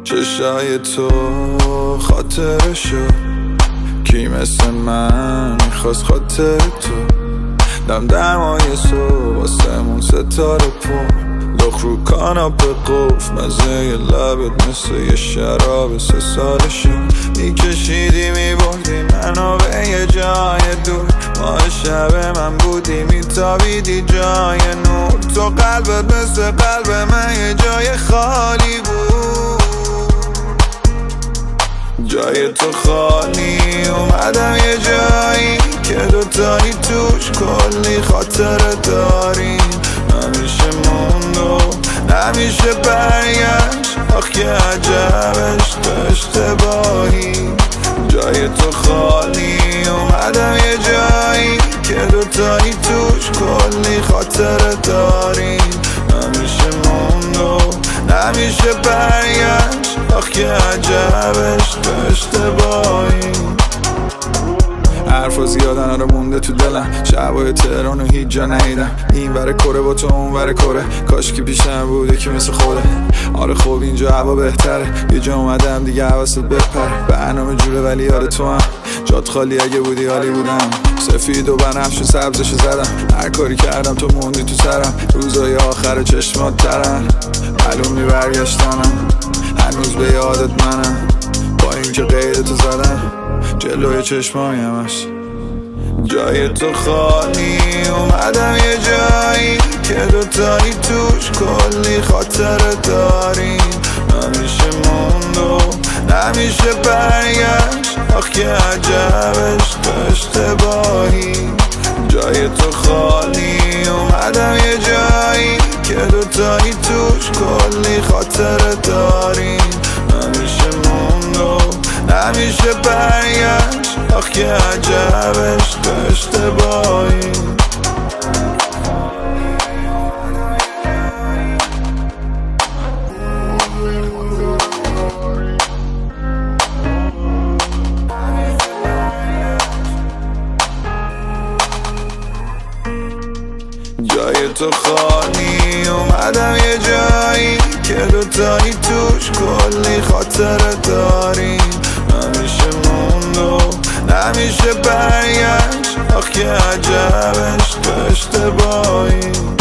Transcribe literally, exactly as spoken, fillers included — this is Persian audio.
چشای تو خاطره شد، کی مثل من میخواست خاطر تو. دم دمای صبح واسمون ستاره پر، لخ رو کاناپه قفل، مزه یه لبت مثل یه شراب سه سالشو. میکشیدی میبردی منو به یه جای دور، ماه شب من بودی میتابیدی جای نور. تو قلبت مثل قلب من یه جای خالی بود، جای تو خالی. اومدم یه جایی که دوتایی توش کلی خاطره داریم، نمیشه موند و نمیشه برگشت. آخ که عجبش تو اشتباهی، جای تو خالی. اومدم یه جایی که دوتایی توش کلی خاطره داریم، نمیشه موند و نمیشه برگشت. آخ که عجبش تو اشتباهی. حرفا زیادن رو مونده تو دلم، شبای تهران و هیچ جا نیدم. این ور کره با تو اون ور کره، کاش که پیشم بود یکی مثل خوده. آره خوب اینجا هوا بهتره، یه جا اومدم دیگه حواست بپره. برنامه جوره ولی یاد تو هم جات خالی، اگه بودی حالی بودم. سفید و بنفش و سبزشو زدم، هر کاری کردم تو موندی تو سرم. روزای آخر چشمات ترن، معلوم نی برگشتنم، هنوز به یادت منم. با این که قیدتو زدم جلوی چشمای همش، جای تو خالی. اومدم یه جایی که دوتایی توش کلی خاطره داریم، نمیشه موند و نمیشه برگشت. آخ که عجبش تو اشتباهی، جای تو خالی. اومدم یه جایی که دوتایی توش کلی خاطره داریم، نمیشه موند و نمیشه برگشت. آخ که عجبش تو اشتباهی. جای تو خالی. اومدم یه جایی که دوتایی توش کلی خاطره داریم، نمیشه موند و نمیشه برگشت. آخ که عجبش تو اشتباهی.